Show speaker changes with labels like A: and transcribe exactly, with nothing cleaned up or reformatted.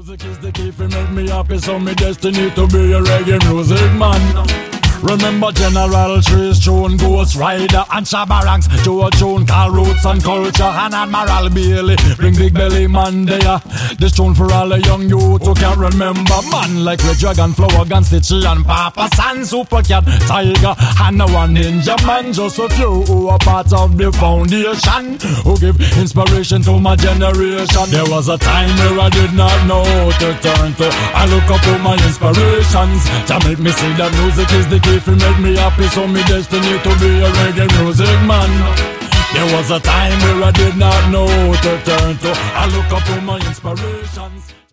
A: Music is the key for make me happy, so me destiny to be a reggae music man. Remember General Trees, Tune, Ghost Rider and Shabba Ranks, Joe Tune, Call Roots and Culture and Admiral Bailey. Bring Big Belly Man there. This tune for all the young youth who can't remember. Man like Red Dragon, Flower Gun, Stitchy and Papa San, Super Cat, Tiger and the One Ninja Man. Just a few who are part of the foundation, who give inspiration to my generation. There was a time where I did not know who to turn to. I look up to my inspirations to make me see that music is the key. If you make me happy, so me destiny to be a reggae music man. There was a time where I did not know who to turn to. I look up to my inspirations.